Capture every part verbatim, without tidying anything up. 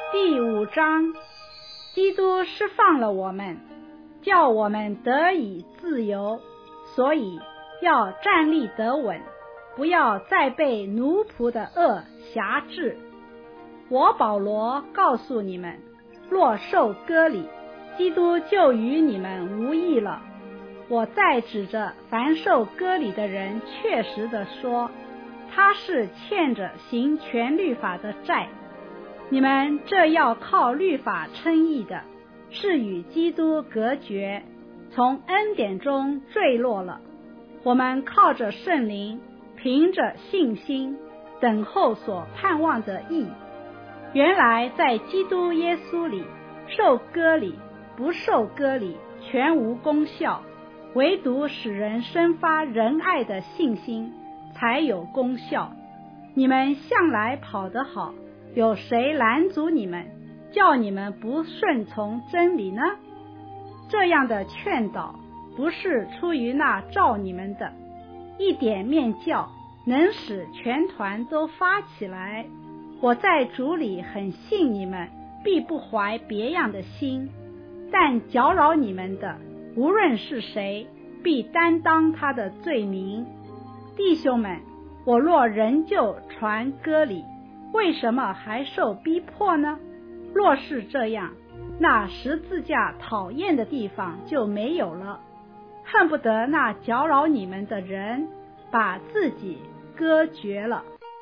第五章，基督释放了我们，叫我们得以自由，所以要站立得稳，不要再被奴仆的恶辖制。我保罗告诉你们，若受割礼，基督就与你们无异了。我再指着凡受割礼的人确实地说，他是欠着行全律法的债。你们这要靠律法称义的，是与基督隔绝，从恩典中坠落了。我们靠着圣灵，凭着信心等候所盼望的义。原来在基督耶稣里，受割礼不受割礼全无功效，唯独使人生发仁爱的信心才有功效。你们向来跑得好，有谁拦阻你们，叫你们不顺从真理呢？这样的劝导不是出于那召你们的，一点面教能使全团都发起来。我在主里很信你们必不怀别样的心，但搅扰你们的无论是谁，必担当他的罪名。弟兄们，我若仍旧传割礼，为什么还受逼迫呢？若是这样，那十字架讨厌的地方就没有了，恨不得那搅扰你们的人把自己割绝了。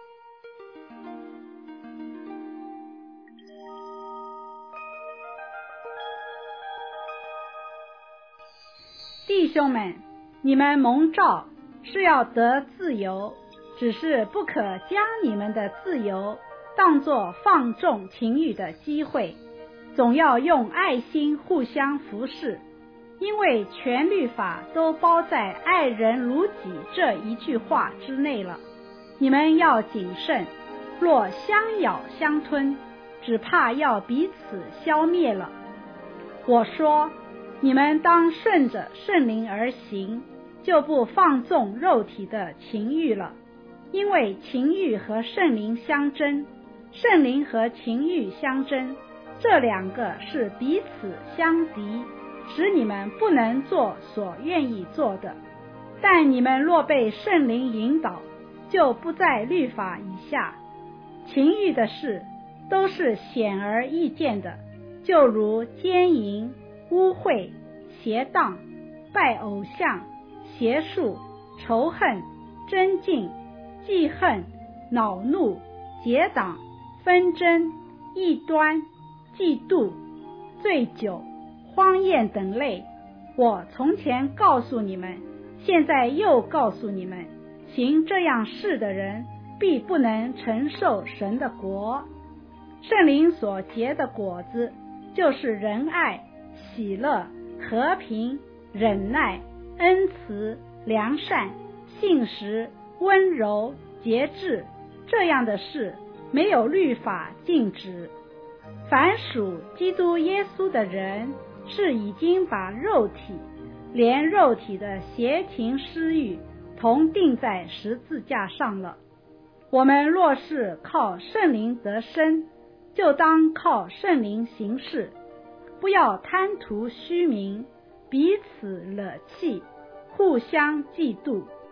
弟兄们，你们蒙召是要得自由，只是不可将你们的自由当作放纵情欲的机会，总要用爱心互相服侍，因为全律法都包在爱人如己这一句话之内了。你们要谨慎，若相咬相吞，只怕要彼此消灭了。我说，你们当顺着圣灵而行，就不放纵肉体的情欲了，因为情欲和圣灵相争，圣灵和情欲相争，这两个是彼此相敌，使你们不能做所愿意做的。但你们若被圣灵引导，就不在律法以下。情欲的事都是显而易见的，就如奸淫、污秽、邪荡、拜偶像、邪术、仇恨、争竞、记恨、恼怒、结党、纷争、异端、嫉妒、醉酒、荒宴等类。我从前告诉你们，现在又告诉你们，行这样事的人必不能承受神的国。圣灵所结的果子，就是仁爱、喜乐、和平、忍耐、恩慈、良善、信实、温柔、节制，这样的事没有律法禁止。凡属基督耶稣的人，是已经把肉体连肉体的邪情私欲同钉在十字架上了。我们若是靠圣灵得生，就当靠圣灵行事，不要贪图虚名，彼此惹气，互相嫉妒。